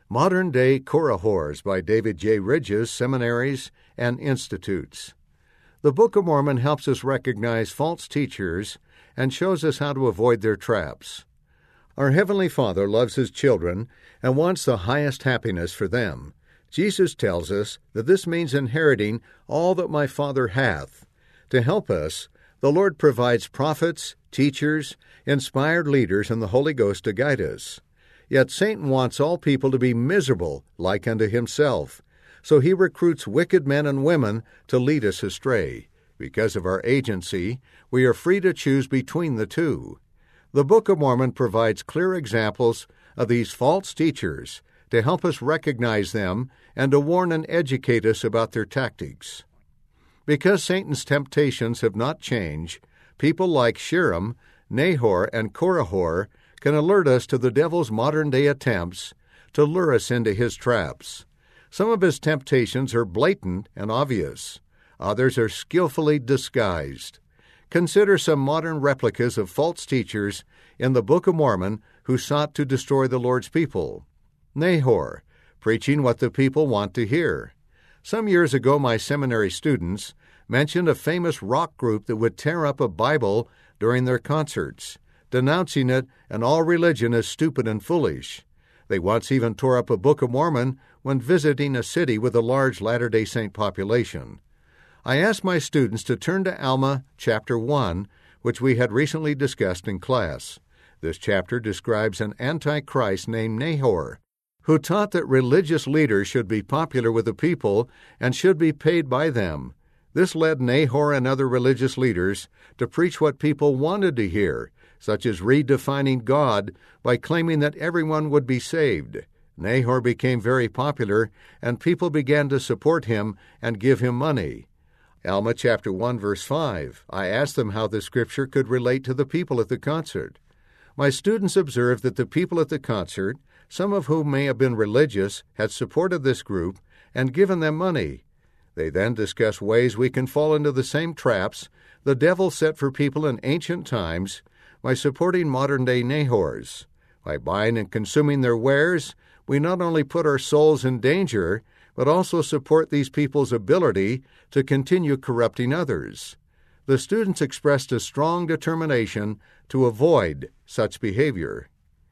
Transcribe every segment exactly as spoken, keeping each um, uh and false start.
Modern-Day Korihors by David J. Ridges, Seminaries and Institutes. The Book of Mormon helps us recognize false teachers and shows us how to avoid their traps. Our Heavenly Father loves His children and wants the highest happiness for them. Jesus tells us that this means inheriting all that my Father hath. To help us, the Lord provides prophets, teachers, inspired leaders, and the Holy Ghost to guide us. Yet Satan wants all people to be miserable like unto himself, so he recruits wicked men and women to lead us astray. Because of our agency, we are free to choose between the two. The Book of Mormon provides clear examples of these false teachers to help us recognize them and to warn and educate us about their tactics. Because Satan's temptations have not changed, people like Shirem, Nahor, and Korihor can alert us to the devil's modern-day attempts to lure us into his traps. Some of his temptations are blatant and obvious. Others are skillfully disguised. Consider some modern replicas of false teachers in the Book of Mormon who sought to destroy the Lord's people. Nahor, preaching what the people want to hear. Some years ago, my seminary students mentioned a famous rock group that would tear up a Bible during their concerts, denouncing it and all religion as stupid and foolish. They once even tore up a Book of Mormon when visiting a city with a large Latter-day Saint population. I asked my students to turn to Alma chapter one, which we had recently discussed in class. This chapter describes an antichrist named Nahor, who taught that religious leaders should be popular with the people and should be paid by them. This led Nahor and other religious leaders to preach what people wanted to hear, such as redefining God by claiming that everyone would be saved. Nahor became very popular, and people began to support him and give him money. Alma chapter one, verse five, I asked them how the scripture could relate to the people at the concert. My students observed that the people at the concert, some of whom may have been religious, had supported this group and given them money. They then discussed ways we can fall into the same traps the devil set for people in ancient times by supporting modern-day Nahors. By buying and consuming their wares, we not only put our souls in danger, but also support these people's ability to continue corrupting others. The students expressed a strong determination to avoid such behavior.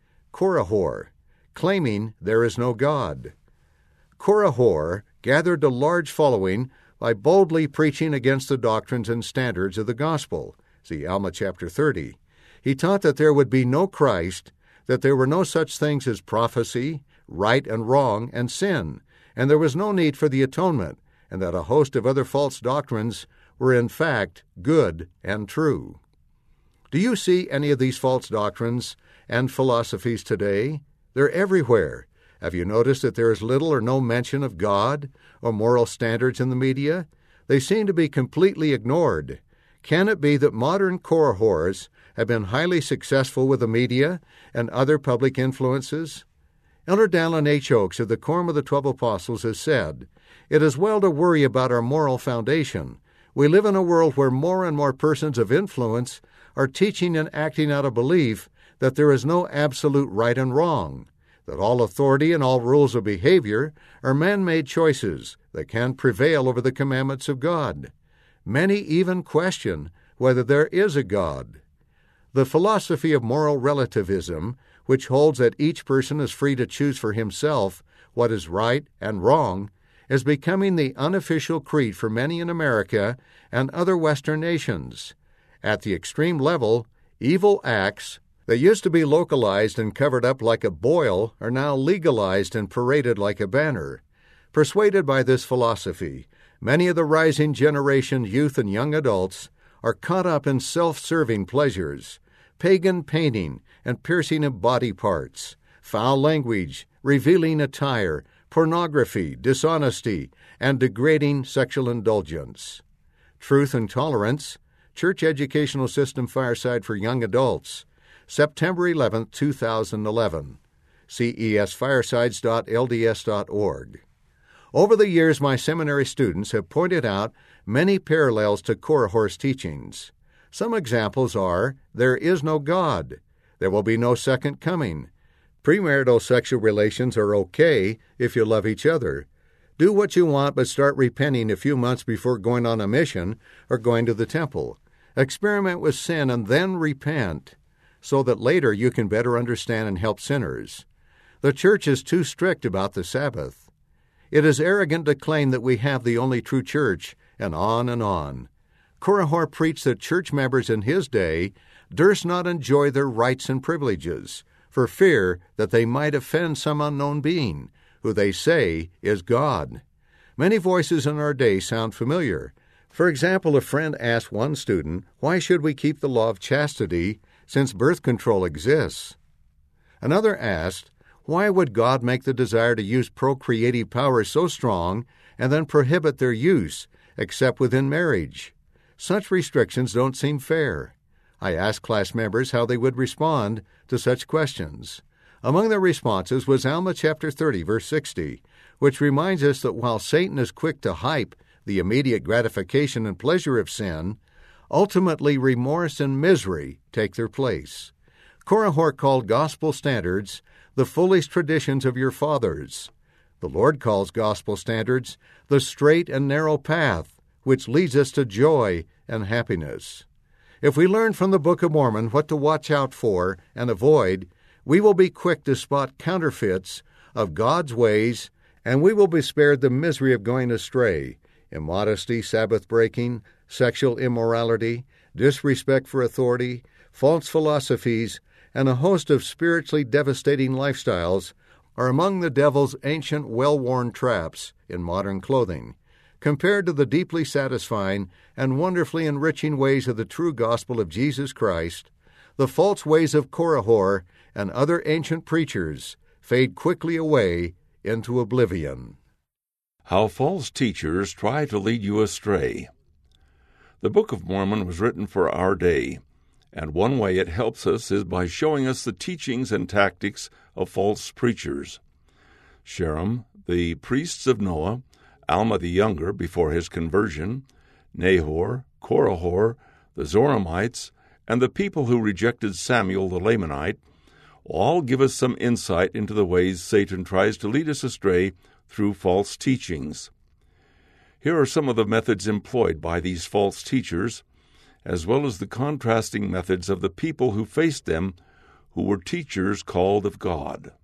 Korihor, claiming there is no God. Korihor gathered a large following by boldly preaching against the doctrines and standards of the gospel. See Alma chapter thirty. He taught that there would be no Christ, that there were no such things as prophecy, right and wrong, and sin, and there was no need for the atonement, and that a host of other false doctrines were in fact good and true. Do you see any of these false doctrines and philosophies today? They're everywhere. Have you noticed that there is little or no mention of God or moral standards in the media? They seem to be completely ignored. Can it be that modern Korihors have been highly successful with the media and other public influences? Elder Dallin H. Oaks of the Quorum of the Twelve Apostles has said, "It is well to worry about our moral foundation. We live in a world where more and more persons of influence are teaching and acting out of belief that there is no absolute right and wrong, that all authority and all rules of behavior are man-made choices that can prevail over the commandments of God. Many even question whether there is a God. The philosophy of moral relativism, which holds that each person is free to choose for himself what is right and wrong, is becoming the unofficial creed for many in America and other Western nations. At the extreme level, evil acts that used to be localized and covered up like a boil are now legalized and paraded like a banner. Persuaded by this philosophy, many of the rising generation youth and young adults are caught up in self-serving pleasures, pagan painting and piercing of body parts, foul language, revealing attire, pornography, dishonesty, and degrading sexual indulgence. Truth and Tolerance, Church Educational System Fireside for Young Adults, September eleventh, two thousand eleven. C E S firesides dot L D S dot org. Over the years, my seminary students have pointed out many parallels to Korihor's teachings. Some examples are, there is no God, there will be no second coming, Premarital sexual relations are okay if you love each other. Do what you want, but start repenting a few months before going on a mission or going to the temple. Experiment with sin and then repent, so that later you can better understand and help sinners. The church is too strict about the Sabbath. It is arrogant to claim that we have the only true church, and on and on. Korihor preached that church members in his day durst not enjoy their rights and privileges, for fear that they might offend some unknown being, who they say is God. Many voices in our day sound familiar. For example, a friend asked one student, "Why should we keep the law of chastity since birth control exists?" Another asked, "Why would God make the desire to use procreative power so strong and then prohibit their use, except within marriage? Such restrictions don't seem fair." I asked class members how they would respond to such questions. Among their responses was Alma chapter thirty, verse sixty, which reminds us that while Satan is quick to hype the immediate gratification and pleasure of sin, ultimately remorse and misery take their place. Korihor called gospel standards the foolish traditions of your fathers. The Lord calls gospel standards the straight and narrow path which leads us to joy and happiness. If we learn from the Book of Mormon what to watch out for and avoid, we will be quick to spot counterfeits of God's ways, and we will be spared the misery of going astray, immodesty, Sabbath breaking, sexual immorality, disrespect for authority, false philosophies, and a host of spiritually devastating lifestyles are among the devil's ancient, well-worn traps in modern clothing. Compared to the deeply satisfying and wonderfully enriching ways of the true gospel of Jesus Christ, the false ways of Korihor and other ancient preachers fade quickly away into oblivion. How false teachers try to lead you astray. The Book of Mormon was written for our day, and one way it helps us is by showing us the teachings and tactics of false preachers. Sherem, the priests of Noah, Alma the Younger before his conversion, Nahor, Korihor, the Zoramites, and the people who rejected Samuel the Lamanite all give us some insight into the ways Satan tries to lead us astray through false teachings. Here are some of the methods employed by these false teachers, as well as the contrasting methods of the people who faced them, who were teachers called of God.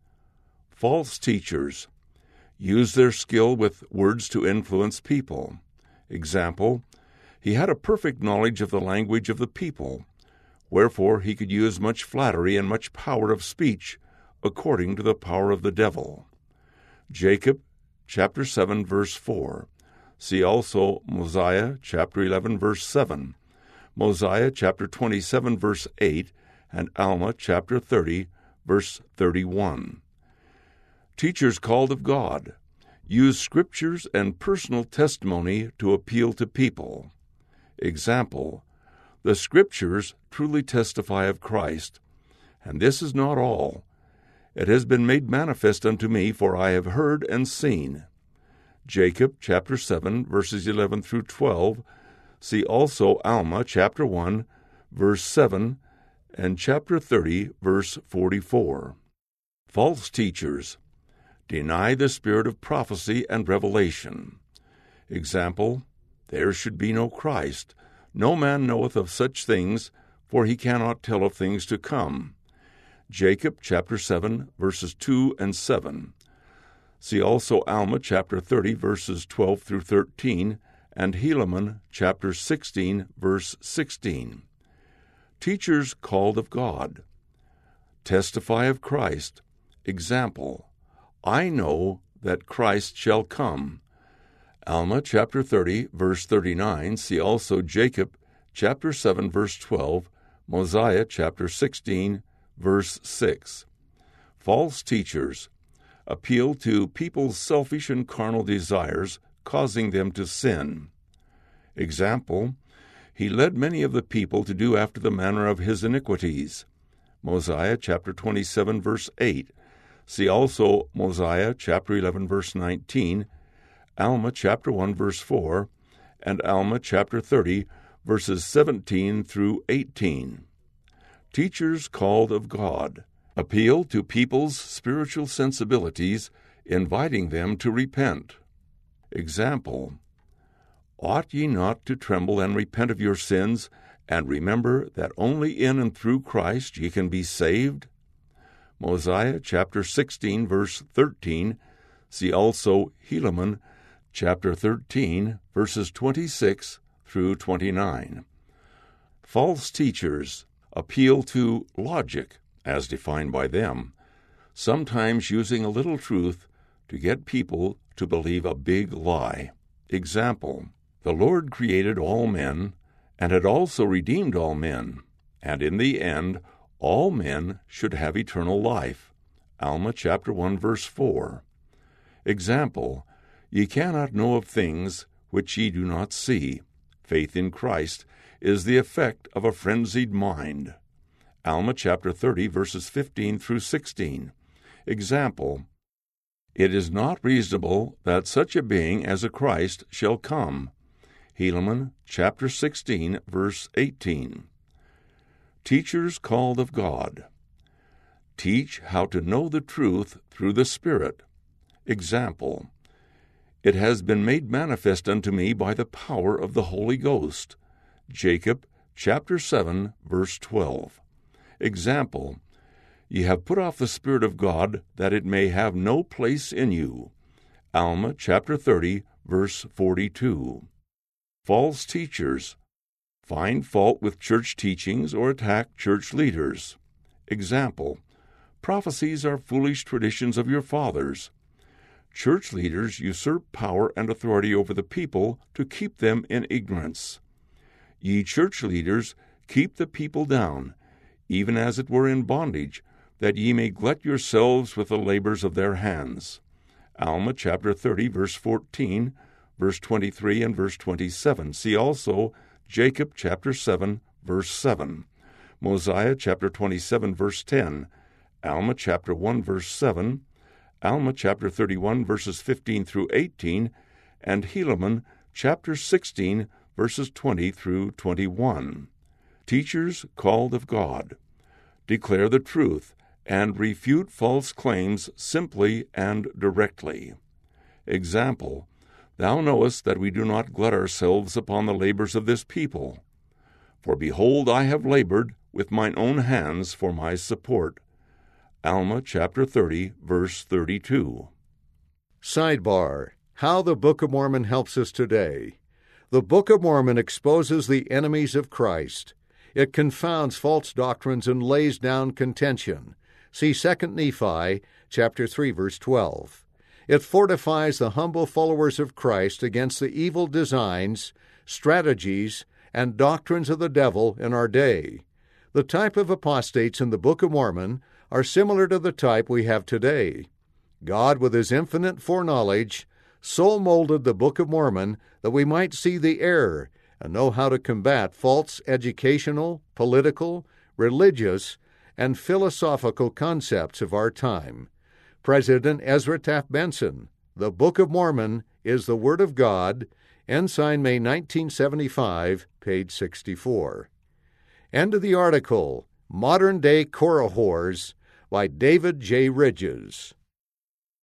False teachers use their skill with words to influence people. Example, he had a perfect knowledge of the language of the people, wherefore he could use much flattery and much power of speech, according to the power of the devil. Jacob, chapter seven, verse four. See also Mosiah, chapter eleven, verse seven, Mosiah, chapter twenty-seven, verse eight, and Alma, chapter thirty, verse thirty-one. Teachers called of God use scriptures and personal testimony to appeal to people. Example, the scriptures truly testify of Christ, and this is not all. It has been made manifest unto me, for I have heard and seen. Jacob, chapter seven, verses eleven through twelve. See also Alma, chapter one, verse seven, and chapter thirty, verse forty-four. False teachers deny the spirit of prophecy and revelation. Example, there should be no Christ. No man knoweth of such things, for he cannot tell of things to come. Jacob, chapter seven, verses two and seven. See also Alma, chapter thirty, verses twelve through thirteen, and Helaman, chapter sixteen, verse sixteen. Teachers called of God testify of Christ. Example, I know that Christ shall come. Alma, chapter thirty, verse thirty-nine. See also Jacob, chapter seven, verse twelve, Mosiah, chapter sixteen, verse six. False teachers appeal to people's selfish and carnal desires, causing them to sin. Example, he led many of the people to do after the manner of his iniquities. Mosiah, chapter twenty-seven, verse eight. See also Mosiah, chapter eleven, verse nineteen, Alma, chapter one, verse four, and Alma, chapter thirty, verses seventeen through eighteen. Teachers called of God Appeal to people's spiritual sensibilities, inviting them to repent. Example: ought ye not to tremble and repent of your sins, and remember that only in and through Christ ye can be saved? Mosiah chapter sixteen, verse thirteen. See also Helaman chapter thirteen, verses twenty-six through twenty-nine. False teachers appeal to logic, as defined by them, sometimes using a little truth to get people to believe a big lie. Example: the Lord created all men, and had also redeemed all men, and in the end all men should have eternal life. Alma chapter one, verse four. Example: ye cannot know of things which ye do not see. Faith in Christ is the effect of a frenzied mind. Alma chapter thirty, verses fifteen through sixteen. Example: it is not reasonable that such a being as a Christ shall come. Helaman chapter sixteen, verse eighteen. Teachers called of God. Teach how to know the truth through the Spirit. Example: it has been made manifest unto me by the power of the Holy Ghost. Jacob chapter seven, verse twelve. Example: ye have put off the Spirit of God, that it may have no place in you. Alma chapter thirty, verse forty-two. False teachers find fault with church teachings or attack church leaders. Example: prophecies are foolish traditions of your fathers. Church leaders usurp power and authority over the people to keep them in ignorance. Ye church leaders, keep the people down, even as it were in bondage, that ye may glut yourselves with the labors of their hands. Alma chapter thirty, verse fourteen, verse twenty-three, and verse twenty-seven. See also Jacob chapter seven, verse seven. Mosiah chapter twenty-seven, verse ten. Alma chapter one, verse seven. Alma chapter thirty-one, verses fifteen through eighteen, and Helaman chapter sixteen, verses twenty through twenty-one. Teachers called of God. Declare the truth and refute false claims simply and directly. Example: thou knowest that we do not glut ourselves upon the labors of this people. For behold, I have labored with mine own hands for my support. Alma chapter thirty, verse thirty-two. Sidebar: How the Book of Mormon helps us today. The Book of Mormon exposes the enemies of Christ. It confounds false doctrines and lays down contention. See Second Nephi chapter three, verse twelve. It fortifies the humble followers of Christ against the evil designs, strategies, and doctrines of the devil in our day. The type of apostates in the Book of Mormon are similar to the type we have today. God, with His infinite foreknowledge, so molded the Book of Mormon that we might see the error and know how to combat false educational, political, religious, and philosophical concepts of our time. President Ezra Taft Benson, The Book of Mormon is the Word of God, Ensign, May nineteen seventy-five, page sixty-four. End of the article, Modern Day Korah Whores, by David J. Ridges.